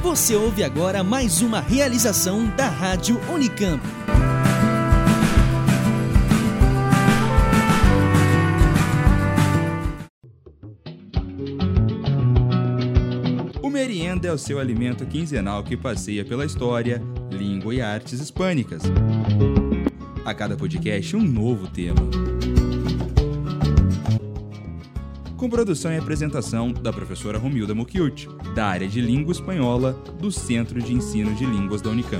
Você ouve agora mais uma realização da Rádio Unicamp. O Merienda é o seu alimento quinzenal que passeia pela história, língua e artes hispânicas. A cada podcast, um novo tema. Com produção e apresentação da professora Romilda Mucchiuti, da área de Língua Espanhola do Centro de Ensino de Línguas da Unicamp.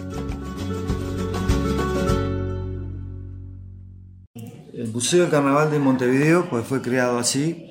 El Museo del Carnaval de Montevideo pues fue creado así,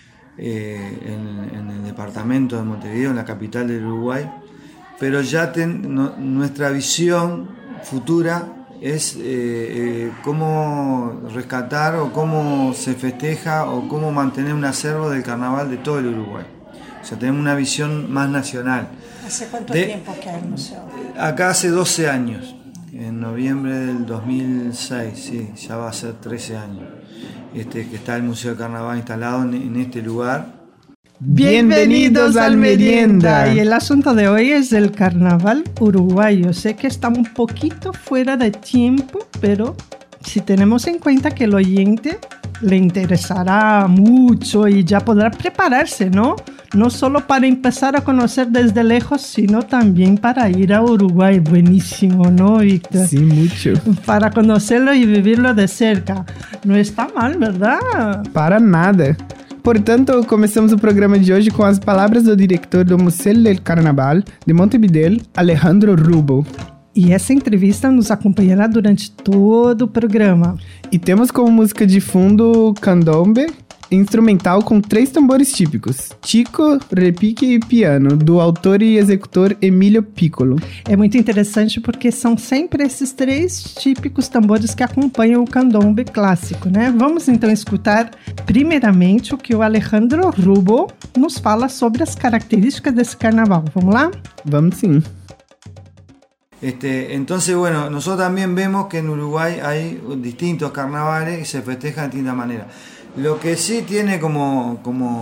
en el departamento de Montevideo, en la capital del Uruguay, pero ya nuestra visión futura es cómo rescatar o cómo se festeja o cómo mantener un acervo del carnaval de todo el Uruguay. O sea, tenemos una visión más nacional. ¿Hace cuánto tiempo que hay el museo? Acá hace 12 años, en noviembre del 2006, sí, ya va a ser 13 años, que está el Museo del Carnaval instalado en este lugar. Bienvenidos al Merienda. Y el asunto de hoy es el carnaval uruguayo. Sé que está un poquito fuera de tiempo, pero si tenemos en cuenta que el oyente le interesará mucho y ya podrá prepararse, ¿no? No solo para empezar a conocer desde lejos, sino también para ir a Uruguay. Buenísimo, ¿no, Víctor? Sí, mucho. Para conocerlo y vivirlo de cerca. No está mal, ¿verdad? Para nada. Portanto, começamos o programa de hoje com as palavras do diretor do Museu del Carnaval de Montevideo, Alejandro Rubo. E essa entrevista nos acompanhará durante todo o programa. E temos como música de fundo candombe, instrumental com 3 tambores típicos, chico, repique e piano, do autor e executor Emílio Piccolo. É muito interessante porque são sempre esses 3 típicos tambores que acompanham o candombe clássico, né? Vamos então escutar primeiramente o que o Alejandro Rubo nos fala sobre as características desse carnaval. Vamos lá? Vamos sim. Entonces, bueno, nosotros también vemos que en Uruguay hay distintos carnavales y se festejan de distintas maneras. Lo que sí tiene como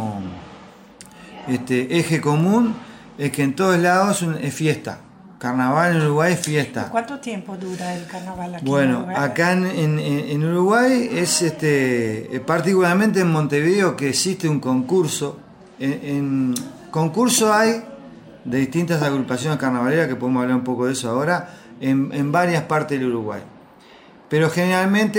eje común es que en todos lados es fiesta. Carnaval en Uruguay es fiesta. ¿Cuánto tiempo dura el carnaval aquí bueno, en Uruguay? Acá en Uruguay es particularmente en Montevideo que existe un concurso. Concurso hay de distintas agrupaciones carnavaleras, que podemos hablar un poco de eso ahora, en varias partes del Uruguay. Pero generalmente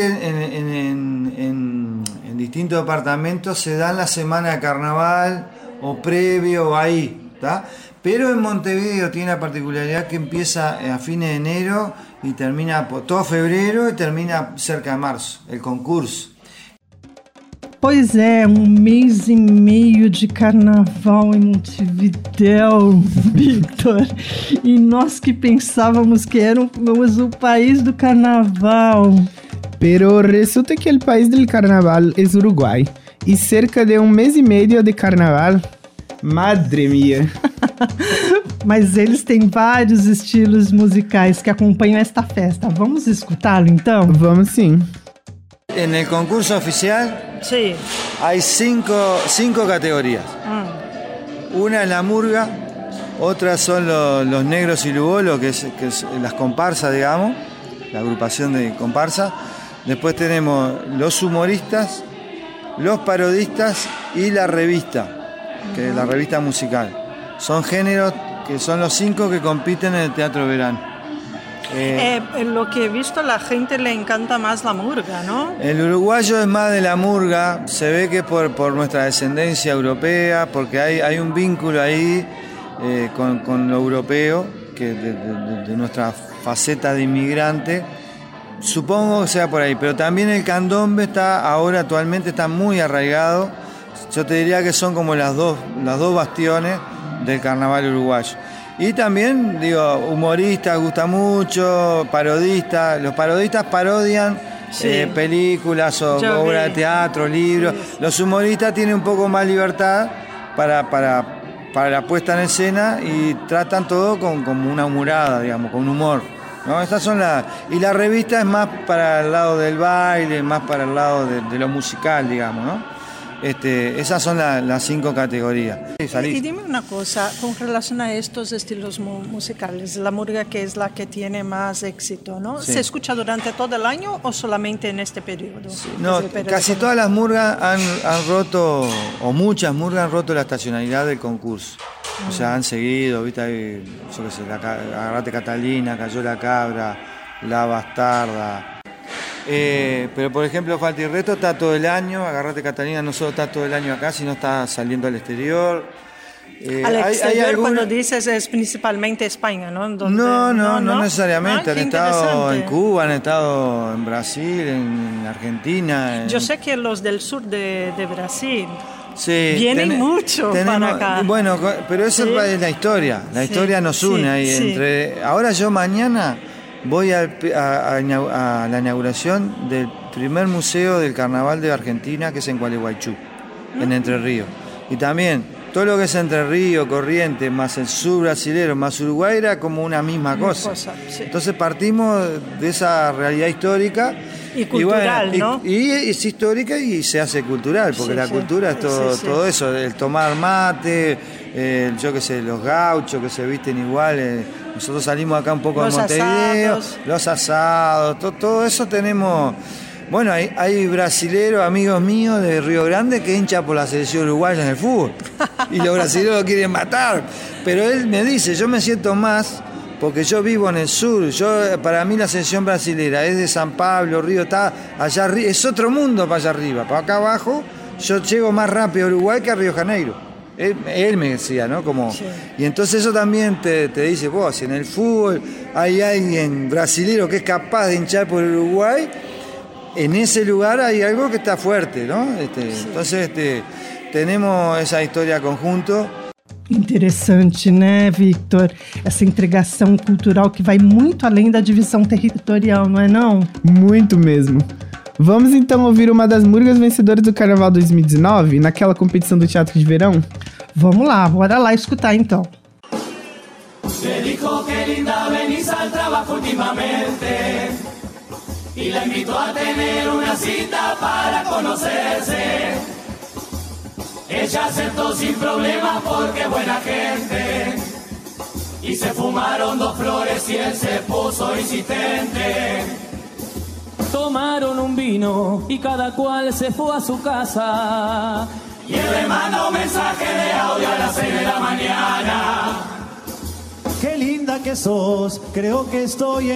en distintos departamentos se da la semana de carnaval o previo o ahí, ¿tá? Pero en Montevideo tiene la particularidad que empieza a fines de enero y termina por todo febrero y termina cerca de marzo, el concurso. Pois é, mês e meio de carnaval em Montevideo, Victor. E nós que pensávamos que éramos o país do carnaval. Pero resulta que el país del carnaval es Uruguay. Y cerca de un mes y medio de carnaval, madre mía. Mas eles têm vários estilos musicais que acompanham esta festa. Vamos escutá-lo então? Vamos sim. En el concurso oficial Sí. hay cinco categorías. Una es la murga, otras son los negros y lugolos, que es las comparsas, digamos, la agrupación de comparsas. Después tenemos los humoristas, los parodistas y la revista, que es la revista musical. Son géneros que son los 5 que compiten en el Teatro de Verano. Lo que he visto, la gente le encanta más la murga, ¿no? El uruguayo es más de la murga, se ve que por nuestra descendencia europea, porque hay un vínculo ahí con lo europeo, que de nuestra faceta de inmigrante. Supongo que sea por ahí, pero también el candombe actualmente está muy arraigado. Yo te diría que son como las dos bastiones del carnaval uruguayo. Y también, humoristas gusta mucho, parodistas. Los parodistas parodian películas o obras de teatro, libros. Sí. Los humoristas tienen un poco más libertad para la puesta en escena y tratan todo como una humorada, digamos, con humor, ¿no? Estas son y la revista es más para el lado del baile, más para el lado de lo musical, digamos, ¿no? Esas son las 5 categorías. Y dime una cosa, con relación a estos estilos musicales, la murga que es la que tiene más éxito, ¿no? Sí. ¿Se escucha durante todo el año o solamente en este periodo? Sí, no, casi todas las murgas han roto, o muchas murgas han roto la estacionalidad del concurso. O sea, han seguido, ¿viste? Hay, yo qué sé, Agarrate Catalina, Cayó la Cabra, La Bastarda. Pero por ejemplo, Falta y Reto está todo el año. Agarrate Catalina no solo está todo el año acá, sino está saliendo al exterior. Al exterior, cuando dices, es principalmente España, ¿no? No necesariamente. Han estado en Cuba, han estado en Brasil, en Argentina. Yo sé que los del sur de Brasil vienen mucho para acá. Bueno, pero esa es la historia. La historia nos une ahí. Ahora yo mañana voy a la inauguración del primer museo del carnaval de Argentina, que es en Gualeguaychú, en Entre Ríos. Y también todo lo que es Entre Ríos, Corrientes, más el sur brasilero, más Uruguay, era como una misma cosa. Entonces partimos de esa realidad histórica. Y cultural, ¿no? Y es histórica y se hace cultural, porque la cultura es todo eso, el tomar mate, yo qué sé, los gauchos que se visten igual. Nosotros salimos acá un poco de Montevideo, los asados, todo eso tenemos. Bueno, hay brasileros, amigos míos de Río Grande, que hinchan por la selección uruguaya en el fútbol. Y los brasileros lo quieren matar. Pero él me dice, yo me siento más, porque yo vivo en el sur. Para mí la selección brasilera es de San Pablo, Río, está allá arriba. Es otro mundo para allá arriba. Para acá abajo, yo llego más rápido a Uruguay que a Río Janeiro. Él me decía, ¿no? Y entonces eso también te dice, vos, si en el fútbol hay alguien brasilero que es capaz de hinchar por Uruguay, en ese lugar hay algo que está fuerte, ¿no? Entonces tenemos essa historia conjunto. Interessante, né, Victor? Essa integração cultural que vai muito além da divisão territorial, não é não? Muito mesmo. Vamos então ouvir uma das murgas vencedoras do Carnaval 2019, naquela competição do Teatro de Verão? Vamos lá, bora lá escutar então. Le dijo que linda venís al trabajo últimamente y la invitó a tener una cita para conocerse. Ella aceptó sin problemas porque es buena gente y se fumaron 2 flores y él se puso insistente. Tomaron un vino y cada cual se fue a su casa y él le mandó un mensaje de audio a las 6 de la mañana. Qué linda que sos, creo que estoy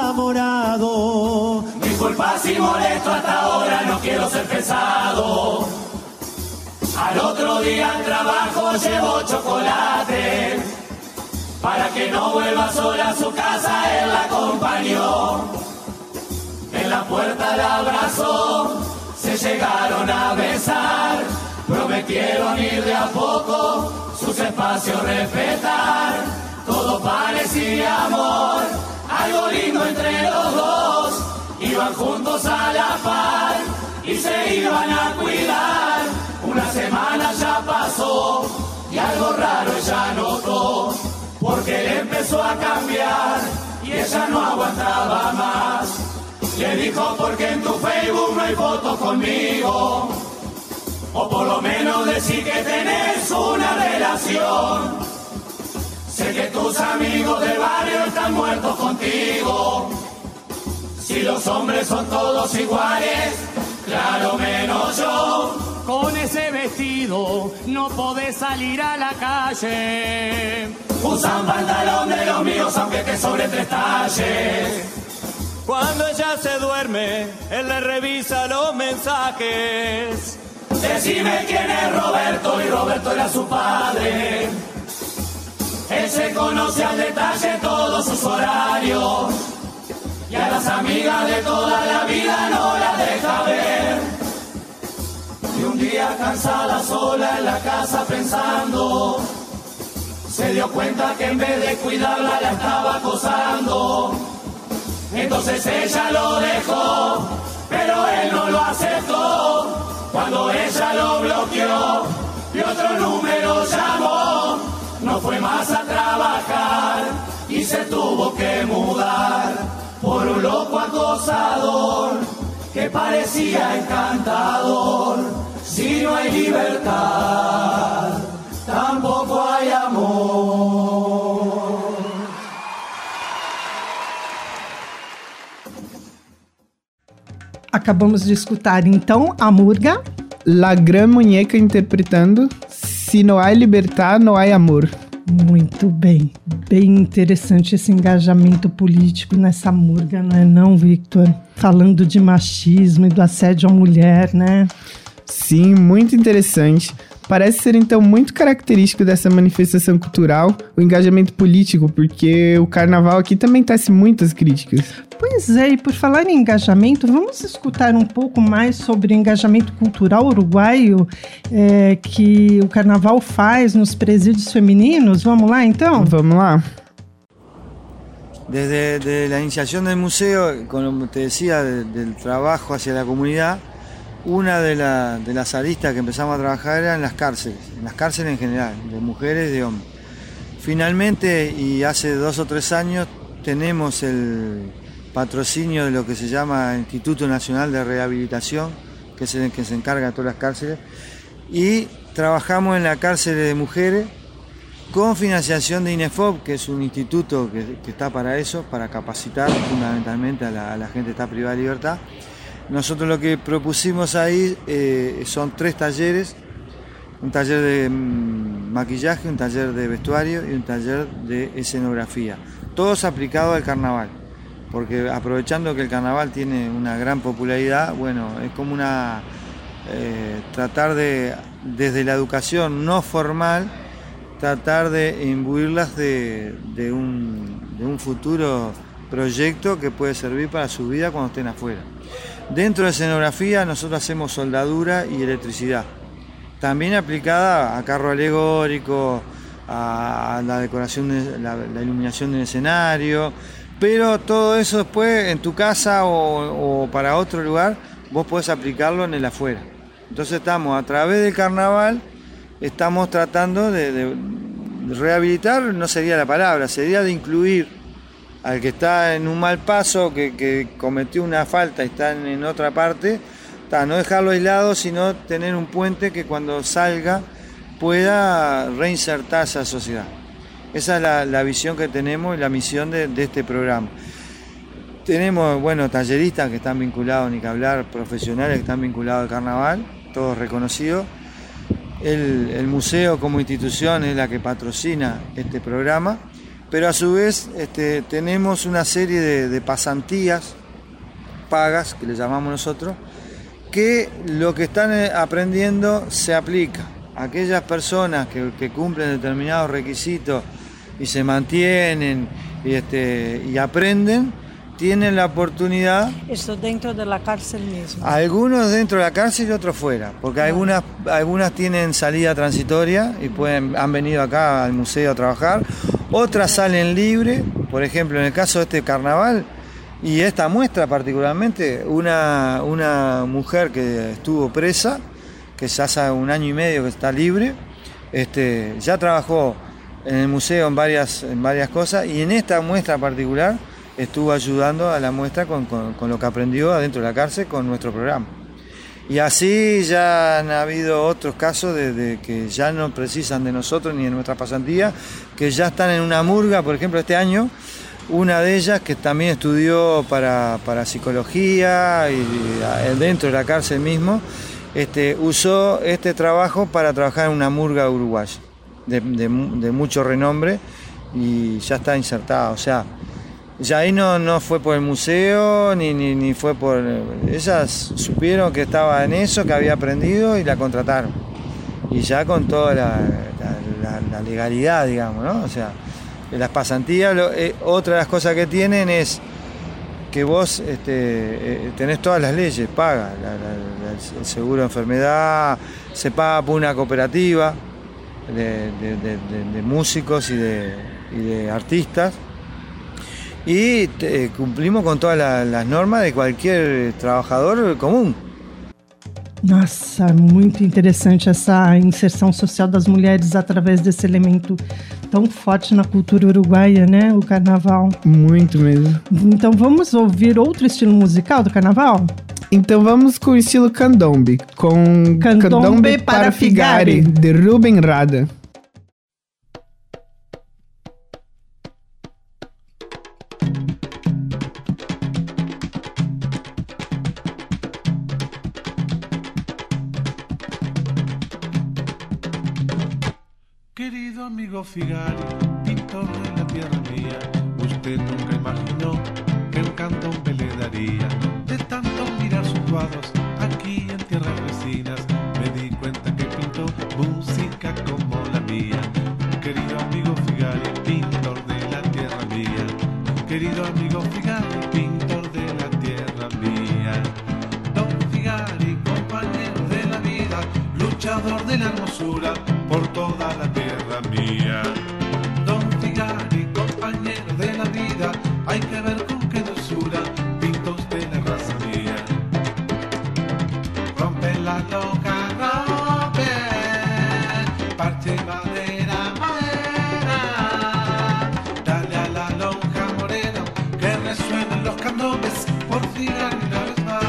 enamorado. Disculpa si molesto hasta ahora, no quiero ser pesado. Al otro día al trabajo llevó chocolate para que no vuelva sola a su casa, él la acompañó. En la puerta la abrazó, se llegaron a besar, prometieron ir de a poco, sus espacios respetar. Todo parecía amor, algo lindo entre los dos, iban juntos a la par y se iban a cuidar. Una semana ya pasó y algo raro ella notó, porque él empezó a cambiar y ella no aguantaba más. Le dijo, porque en tu Facebook no hay fotos conmigo, o por lo menos decir que tenés una relación. Sé que tus amigos del barrio están muertos contigo. Si los hombres son todos iguales, claro menos yo. Con ese vestido no podés salir a la calle. Usan pantalón de los míos aunque te sobre 3 talles. Cuando ella se duerme, él le revisa los mensajes. Decime quién es Roberto, y Roberto era su padre. Él se conoce al detalle todos sus horarios y a las amigas de toda la vida no las deja ver. Y un día cansada sola en la casa pensando, se dio cuenta que en vez de cuidarla la estaba acosando. Entonces ella lo dejó, pero él no lo aceptó. Cuando ella lo bloqueó y otro número llamó, no fue más a trabajar y se tuvo que mudar por un loco acosador que parecía encantador. Si no hay libertad, tampoco hay amor. Acabamos de escutar, então, a Murga. La Gran Muñeca interpretando Se Não Há Libertad, Não Há Amor. Muito bem. Bem interessante esse engajamento político nessa Murga, não é não, Victor? Falando de machismo e do assédio à mulher, né? Sim, muito interessante. Parece ser, então, muito característico dessa manifestação cultural o engajamento político, porque o carnaval aqui também tece muitas críticas. Pois é, e por falar em engajamento, vamos escutar um pouco mais sobre o engajamento cultural uruguaio que o carnaval faz nos presídios femininos? Vamos lá, então? Vamos lá. Desde a iniciação do museu, como te decía, del trabajo hacia la comunidad, una de las aristas que empezamos a trabajar era en las cárceles en general, de mujeres y de hombres. Finalmente, y hace 2 o 3 años, tenemos el patrocinio de lo que se llama Instituto Nacional de Rehabilitación, que es el que se encarga de todas las cárceles, y trabajamos en la cárcel de mujeres con financiación de INEFOP, que es un instituto que está para eso, para capacitar fundamentalmente a la gente que está privada de libertad. Nosotros lo que propusimos ahí son 3 talleres, un taller de maquillaje, un taller de vestuario y un taller de escenografía, todos aplicados al carnaval, porque aprovechando que el carnaval tiene una gran popularidad, bueno, es como tratar de, desde la educación no formal, tratar de imbuirlas de un futuro proyecto que puede servir para su vida cuando estén afuera. Dentro de escenografía nosotros hacemos soldadura y electricidad, también aplicada a carro alegórico, a la decoración, la iluminación del escenario, pero todo eso después en tu casa o para otro lugar vos podés aplicarlo en el afuera. Entonces estamos a través del carnaval, estamos tratando de rehabilitar, no sería la palabra, sería de incluir al que está en un mal paso, que cometió una falta y está en otra parte, no dejarlo aislado, sino tener un puente que cuando salga pueda reinsertarse a la sociedad. Esa es la visión que tenemos y la misión de este programa. Tenemos, bueno, talleristas que están vinculados, ni que hablar, profesionales que están vinculados al carnaval, todos reconocidos. El museo como institución es la que patrocina este programa, pero a su vez tenemos una serie de pasantías pagas, que le llamamos nosotros, que lo que están aprendiendo se aplica. Aquellas personas que cumplen determinados requisitos y se mantienen y aprenden, tienen la oportunidad. Esto dentro de la cárcel misma. Algunos dentro de la cárcel y otros fuera, porque algunas tienen salida transitoria y han venido acá al museo a trabajar, otras salen libre. Por ejemplo, en el caso de este carnaval y esta muestra particularmente, una mujer que estuvo presa, que ya hace 1 año y medio que está libre, ya trabajó en el museo en varias cosas, y en esta muestra particular estuvo ayudando a la muestra con lo que aprendió adentro de la cárcel con nuestro programa. Y así ya han habido otros casos de que ya no precisan de nosotros ni de nuestras pasantías, que ya están en una murga. Por ejemplo, este año, una de ellas que también estudió para psicología y dentro de la cárcel mismo, usó este trabajo para trabajar en una murga uruguaya de mucho renombre, y ya está insertada. O sea, ya ahí no fue por el museo ni fue por... Ellas supieron que estaba en eso, que había aprendido, y la contrataron. Y ya con toda la legalidad, digamos, ¿no? O sea, las pasantías, otra de las cosas que tienen es que vos tenés todas las leyes, paga el seguro de enfermedad, se paga por una cooperativa de músicos y de artistas, y cumplimos con todas las normas de cualquier trabajador común. Nossa, muito interessante essa inserção social das mulheres através desse elemento tão forte na cultura uruguaia, né? O carnaval. Muito mesmo. Então vamos ouvir outro estilo musical do carnaval? Então vamos com o estilo candombe, com Candombe para Figari, de Rubén Rada. Querido amigo Figari, pintor de la tierra mía, usted nunca imaginó que un candombe le daría. De tanto mirar sus cuadros aquí en tierras vecinas, me di cuenta que pintó música como la mía. Querido amigo Figari, pintor de la tierra mía. Querido amigo Figari, pintor de la tierra mía. Don Figari, compañero de la vida, luchador de la hermosura por toda la tierra mía. Don Figari, compañero de la vida, hay que ver con qué dulzura pinta usted la raza mía. Rompe la loca, rompe, parte madera, madera, dale a la lonja morena, que resuenen los candombes por Figari una vez más.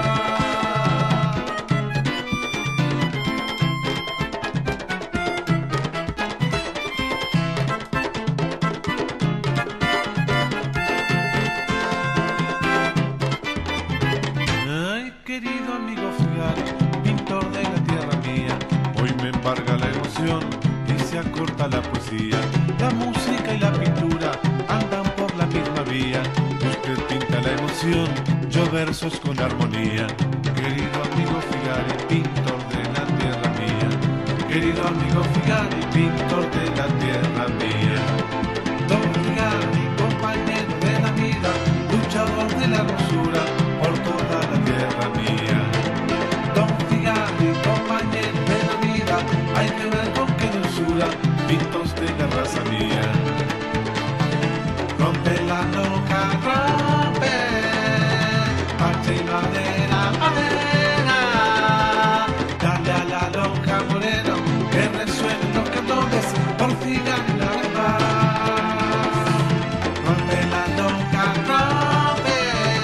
Querido amigo Figari, pintor de la tierra mía, hoy me embarga la emoción y se acorta la poesía. La música y la pintura andan por la misma vía. Usted pinta la emoción, yo versos con armonía. Querido amigo Figari, pintor de la tierra mía. Querido amigo Figari, pintor de la tierra mía. Don Figari, compañero de la vida, luchador de la hermosura por toda la tierra mía. Don Figari, compañero de la vida, hay que ver con qué dulzura pintos de la raza mía. Rompe la loca, rompe, parte y madera, madera, dale a la loca morena, que resuenen los candombes por Figari una vez más. Rompe la loca, rompe,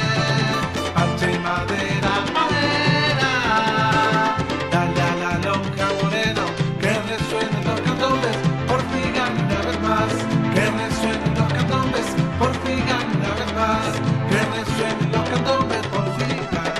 madera, madera, dale a la lonja morena, que resuenen los candombes por Figari una vez más, que resuenen los candombes por Figari una vez más, que resuenen los candombes por Figari.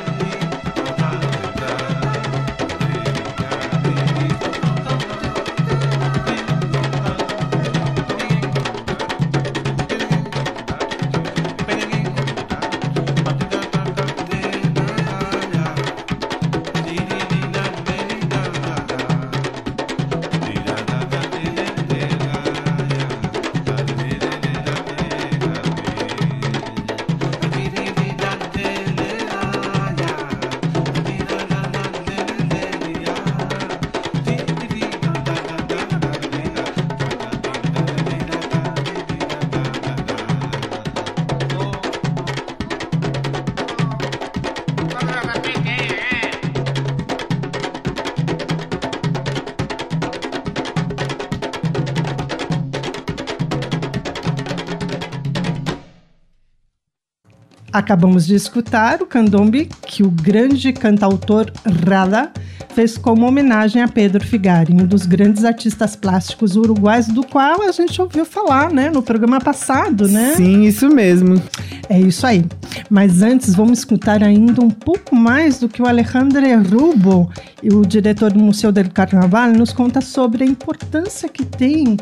Acabamos de escutar o candombe que o grande cantautor Rada fez como homenagem a Pedro Figari, um dos grandes artistas plásticos uruguais, do qual a gente ouviu falar, né, no programa passado, né? Sim, isso mesmo. É isso aí. Mas antes, vamos escutar ainda um pouco mais do que o Alejandro Rubo, o diretor do Museu del Carnaval, nos conta sobre a importância que tem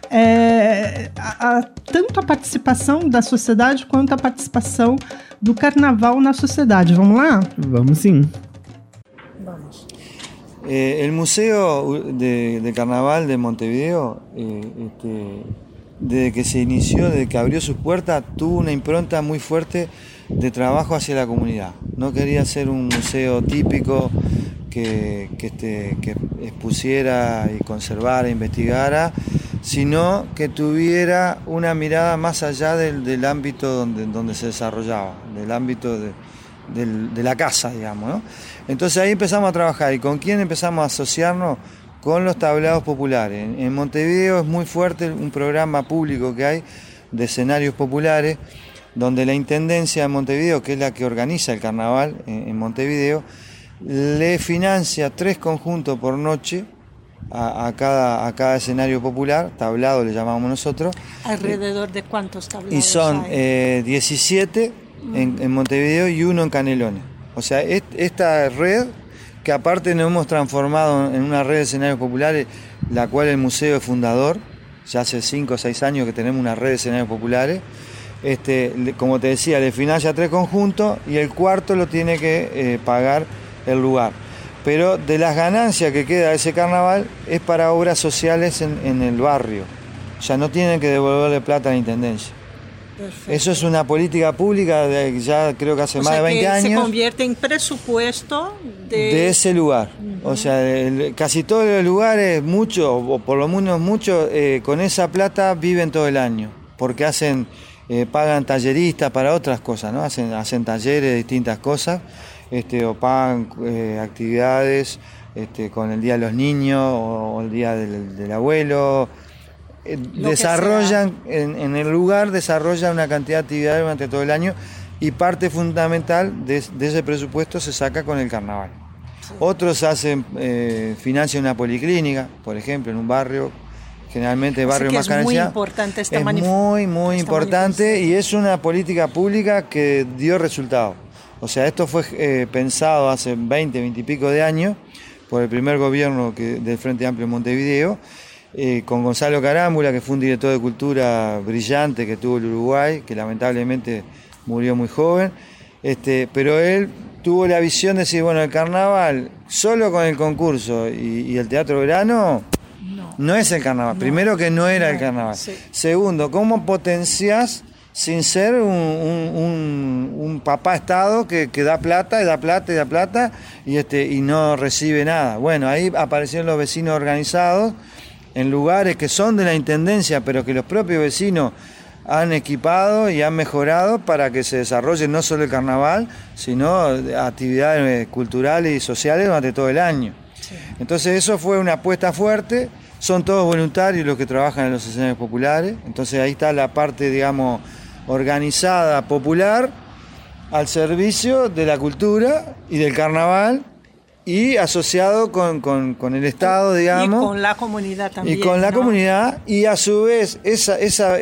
tanto a participação da sociedade quanto a participação do carnaval na sociedade. Vamos lá? Vamos sim. Vamos. El Museo de Carnaval de Montevideo, desde que se inició, desde que abrió sus puertas, tuvo una impronta muy fuerte de trabajo hacia la comunidad. No quería ser un museo típico que expusiera y conservara, investigara, sino que tuviera una mirada más allá del ámbito donde se desarrollaba, del ámbito de la casa, digamos, ¿no? Entonces ahí empezamos a trabajar. ¿Y con quién empezamos a asociarnos? Con los tablados populares. En Montevideo es muy fuerte un programa público que hay de escenarios populares, donde la Intendencia de Montevideo, que es la que organiza el carnaval en Montevideo, le financia 3 conjuntos por noche a cada escenario popular, tablado le llamamos nosotros. ¿Alrededor de cuántos tablados Y son hay? 17 en Montevideo y 1 en Canelones. O sea, esta red, que aparte nos hemos transformado en una red de escenarios populares, la cual el museo es fundador, ya hace 5 o 6 años que tenemos una red de escenarios populares. Como te decía, le financia 3 conjuntos y el cuarto lo tiene que pagar el lugar. Pero de las ganancias que queda de ese carnaval es para obras sociales en el barrio. O sea, no tienen que devolverle plata a la Intendencia. Perfecto. Eso es una política pública de ya creo que hace más de 20 años. Se convierte en presupuesto de ese lugar. O sea, casi todos los lugares, muchos, o por lo menos muchos, con esa plata viven todo el año. Porque pagan talleristas para otras cosas, ¿no? Hacen talleres de distintas cosas. O pagan actividades con el Día de los Niños o el Día del Abuelo. Desarrollan en el lugar, desarrollan una cantidad de actividades durante todo el año y parte fundamental de ese presupuesto se saca con el carnaval. Sí. Otros financian una policlínica, por ejemplo, en un barrio, generalmente barrio más carenciado. Es muy importante esta muy importante y es una política pública que dio resultados. O sea, esto fue pensado hace 20 y pico de años por el primer gobierno del Frente Amplio en Montevideo, con Gonzalo Carámbula, que fue un director de cultura brillante que tuvo el Uruguay, que lamentablemente murió muy joven, pero él tuvo la visión de decir, bueno, el carnaval solo con el concurso y el teatro verano no es el carnaval. Primero que no era el carnaval. Sí. Segundo, ¿cómo potenciás sin ser un papá Estado que da plata y no recibe nada? Bueno, ahí aparecieron los vecinos organizados en lugares que son de la Intendencia, pero que los propios vecinos han equipado y han mejorado para que se desarrolle no solo el carnaval, sino actividades culturales y sociales durante todo el año. Sí. Entonces eso fue una apuesta fuerte, son todos voluntarios los que trabajan en los escenarios populares, entonces ahí está la parte, digamos, organizada, popular, al servicio de la cultura y del carnaval, y asociado con el Estado, digamos. Y con la comunidad también. Y con la comunidad, y a su vez, esa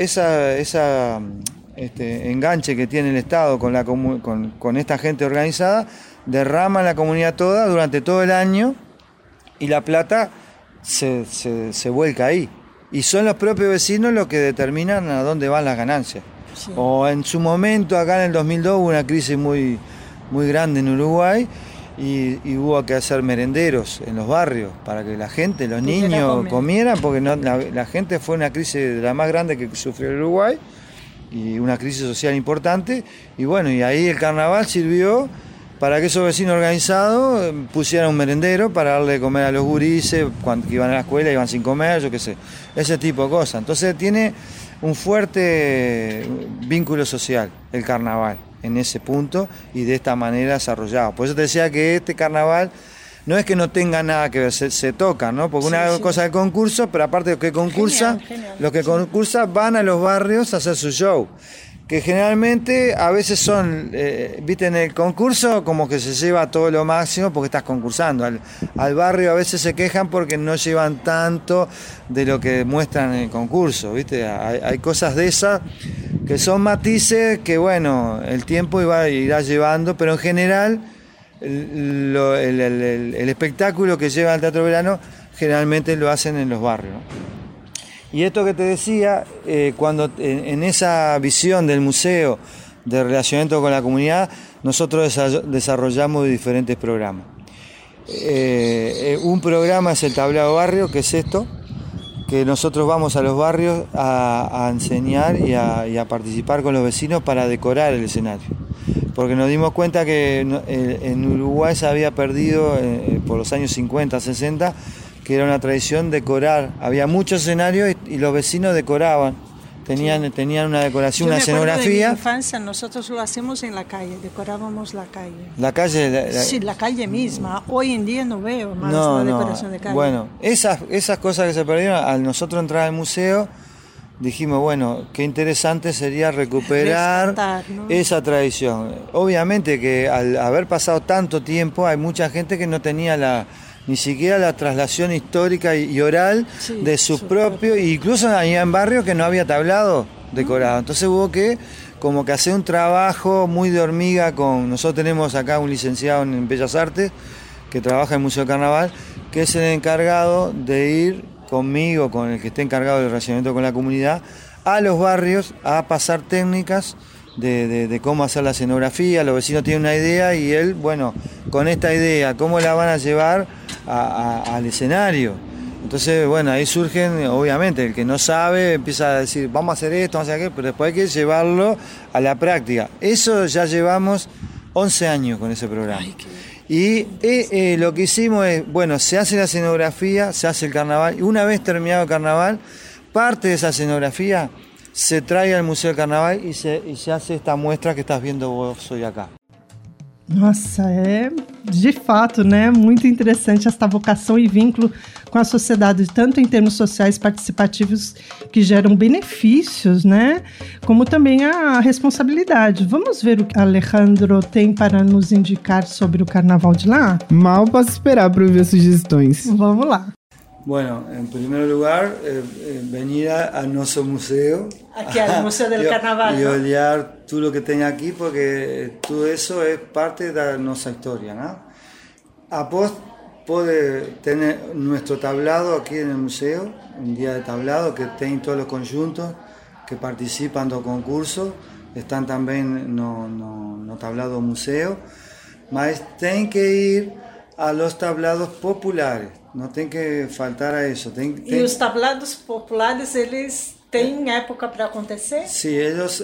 enganche que tiene el Estado con esta gente organizada, derrama en la comunidad toda durante todo el año, y la plata se vuelca ahí. Y son los propios vecinos los que determinan a dónde van las ganancias. Sí. O en su momento, acá en el 2002, hubo una crisis muy, muy grande en Uruguay, y hubo que hacer merenderos en los barrios para que la gente, los niños comieran, porque la gente fue una crisis de la más grande que sufrió el Uruguay, y una crisis social importante, y bueno, y ahí el carnaval sirvió para que esos vecinos organizados pusieran un merendero para darle de comer a los gurises, cuando iban a la escuela iban sin comer, yo qué sé, ese tipo de cosas. Entonces tiene un fuerte vínculo social el carnaval en ese punto y de esta manera desarrollado. Por eso te decía que este carnaval no es que no tenga nada que ver, se toca, ¿no? Porque una cosa de concurso, pero aparte de los que concursan, los que concursan van a los barrios a hacer su show, que generalmente a veces son, viste, en el concurso como que se lleva todo lo máximo porque estás concursando. Al barrio a veces se quejan porque no llevan tanto de lo que muestran en el concurso, viste. Hay cosas de esas que son matices que, bueno, el tiempo irá llevando, pero en general el espectáculo que lleva al Teatro Verano generalmente lo hacen en los barrios, ¿no? Y esto que te decía, cuando en esa visión del museo de relacionamiento con la comunidad, nosotros desarrollamos diferentes programas. Un programa es el Tablado Barrio, que es esto, que nosotros vamos a los barrios a enseñar y a participar con los vecinos para decorar el escenario. Porque nos dimos cuenta que en Uruguay se había perdido por los años 50, 60, que era una tradición decorar. Había muchos escenarios y los vecinos decoraban. Tenían una decoración, una escenografía. En mi infancia nosotros lo hacemos en la calle, decorábamos la calle. ¿La calle? Sí, la calle misma. Hoy en día no veo más la decoración de calle. Bueno, esas cosas que se perdieron, al nosotros entrar al museo, dijimos, bueno, qué interesante sería recuperar esa tradición. Obviamente que al haber pasado tanto tiempo, hay mucha gente que no tenía ni siquiera la traslación histórica y oral de su propio, incluso allá en barrio que no había tablado decorado. Entonces hubo que como que hacer un trabajo muy de hormiga nosotros tenemos acá un licenciado en Bellas Artes que trabaja en el Museo del Carnaval, que es el encargado de ir conmigo, con el que esté encargado del relacionamiento con la comunidad, a los barrios a pasar técnicas de cómo hacer la escenografía. Los vecinos tienen una idea y él, bueno, con esta idea, cómo la van a llevar al escenario. Entonces, bueno, ahí surgen, obviamente, el que no sabe empieza a decir, vamos a hacer esto, vamos a hacer aquello, pero después hay que llevarlo a la práctica. Eso ya llevamos 11 años con ese programa. Y lo que hicimos es, bueno, se hace la escenografía, se hace el carnaval, y una vez terminado el carnaval, parte de esa escenografía se trae al Museo del Carnaval e se hace esta muestra que estás viendo vos hoy acá. Nossa, de fato, né, muito interessante esta vocação e vínculo com a sociedade, tanto em termos sociais participativos que geram benefícios, né, como também a responsabilidade. Vamos ver o que Alejandro tem para nos indicar sobre o carnaval de lá? Mal posso esperar para ouvir as sugestões. Vamos lá. Bueno, en primer lugar, venir a nuestro museo. Aquí al Museo del Carnaval. Y olhar todo lo que tenga aquí, porque todo eso es parte de nuestra historia, ¿no? Após puede tener nuestro tablado aquí en el museo, un día de tablado, que tiene todos los conjuntos que participan del concurso, están también no tablado museo, mas tem que ir a los tablados populares. Não tem que faltar a isso. E os tablados populares, eles têm época para acontecer? Sim, eles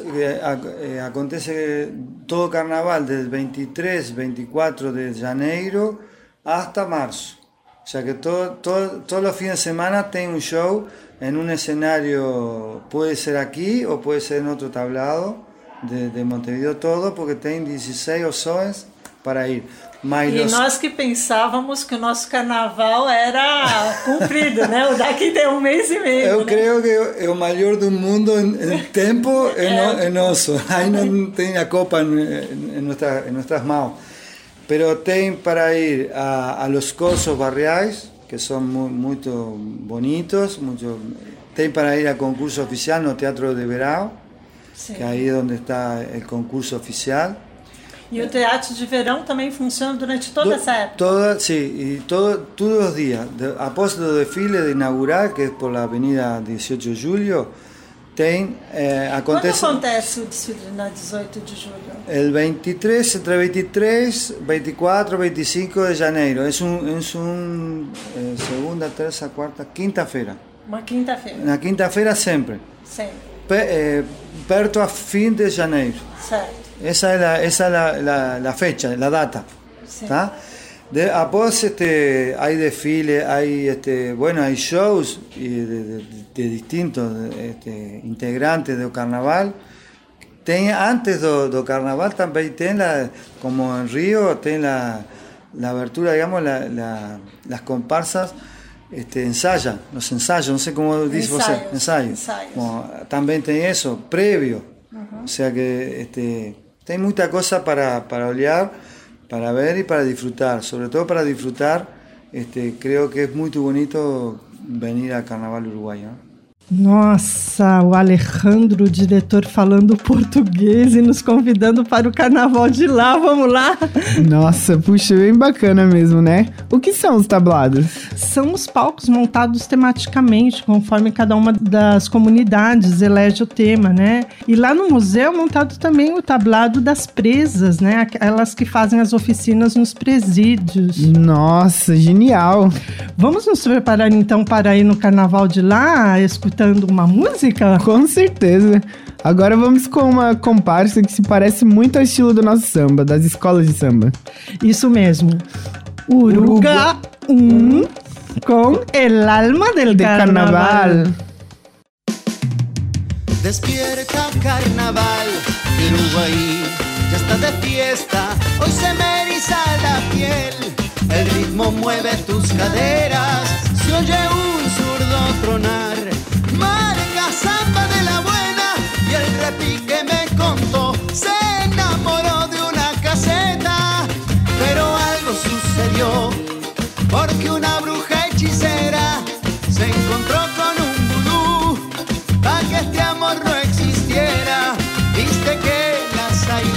acontece todo carnaval, desde 23, 24 de janeiro hasta março. O sea que todos los fines de semana tem un show en un escenario, puede ser aquí o puede ser en otro tablado de Montevideo todo, porque tem 16 opções para ir. Nós que pensávamos que o nosso carnaval era cumprido, né? O daqui tem 1 mês e meio. Eu creio que o maior do mundo em tempo é nosso. Aí não tem a copa em nossas mãos. Pero tem para ir a los cursos barriais, que são muito bonitos. Tem para ir a concurso oficial no Teatro de Verão, que aí é onde está o concurso oficial. E o Teatro de Verão também funciona durante toda essa época? Todos os dias. Após o desfile de inaugural, que é por a Avenida 18 de Julho, acontece... Quando acontece o desfile na 18 de julho? El 23, entre 23, 24, 25 de janeiro. É segunda, terça, quarta, quinta-feira. Uma quinta-feira? Na quinta-feira sempre. Sempre. Perto a fim de janeiro. Certo. Esa es la fecha, la data. Sí. Após hay desfiles, hay shows de distintos integrantes del carnaval. Antes do carnaval también como en Río, la abertura, digamos, las comparsas ensayan, los ensayos, no sé cómo dice usted, ensayos. También tiene eso, previo. O sea que hay mucha cosa para olhar, para ver y para disfrutar. Sobre todo para disfrutar, creo que es muy bonito venir al Carnaval uruguayo, ¿no? Nossa, o Alejandro, o diretor, falando português e nos convidando para o carnaval de lá. Vamos lá? Nossa, puxa, bem bacana mesmo, né? O que são os tablados? São os palcos montados tematicamente, conforme cada uma das comunidades elege o tema, né? E lá no museu é montado também o tablado das presas, né? Elas que fazem as oficinas nos presídios. Nossa, genial! Vamos nos preparar então para ir no carnaval de lá, escutando uma música? Com certeza. Agora vamos com uma comparsa que se parece muito ao estilo do nosso samba, das escolas de samba. Isso mesmo. Uruga 1 com El Alma del Carnaval. Despierta carnaval, Uruguay ya está de fiesta, hoy se me eriza la piel, el ritmo mueve tus caderas, se oye un zurdo tronar, marca samba de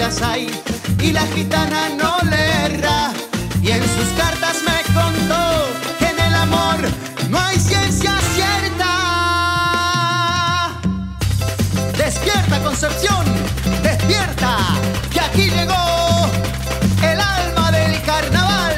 las hay y la gitana no le erra. Y en sus cartas me contó que en el amor no hay ciencia cierta. Despierta, Concepción, despierta, que aquí llegó el alma del carnaval.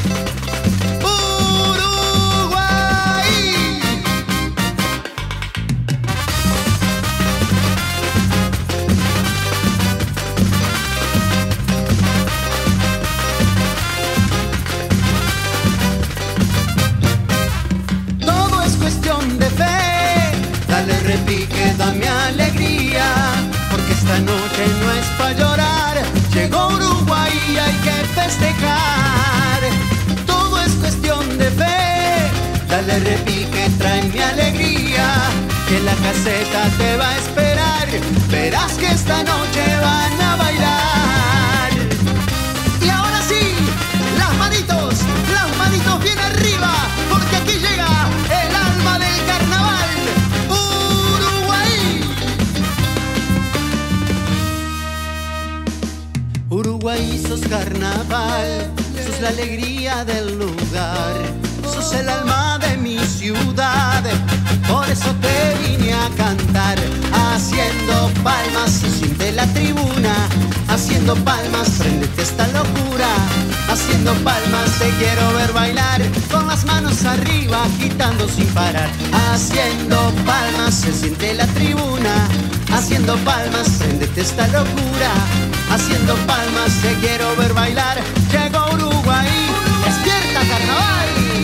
Repique, dame alegría, porque esta noche no es para llorar. Llegó Uruguay y hay que festejar. Todo es cuestión de fe. Dale repique, trae mi alegría, que la caseta te va a esperar. Verás que esta noche van a bailar. Y ahora sí, las manitos bien arriba, porque aquí llega el alma del carnaval. Uruguay, sos carnaval, sos la alegría del lugar, sos el alma de mi ciudad, por eso te vine a cantar. Haciendo palmas se siente la tribuna, haciendo palmas prendete esta locura. Haciendo palmas te quiero ver bailar, con las manos arriba agitando sin parar. Haciendo palmas se siente la tribuna, haciendo palmas prendete esta locura. Haciendo palmas te quiero ver bailar. Llegó Uruguay, despierta carnaval.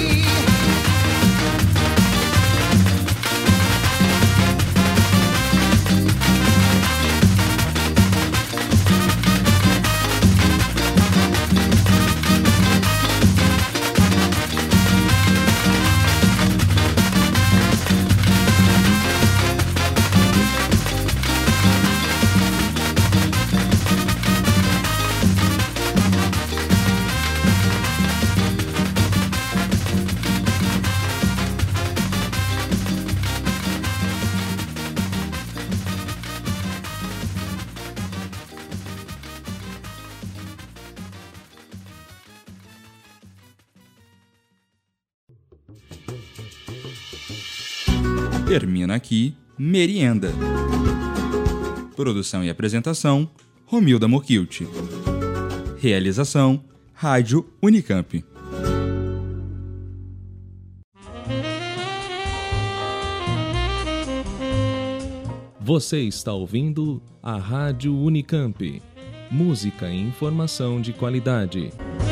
Termina aqui Merienda. Produção e apresentação, Romilda Mokilt. Realização, Rádio Unicamp. Você está ouvindo a Rádio Unicamp. Música e informação de qualidade.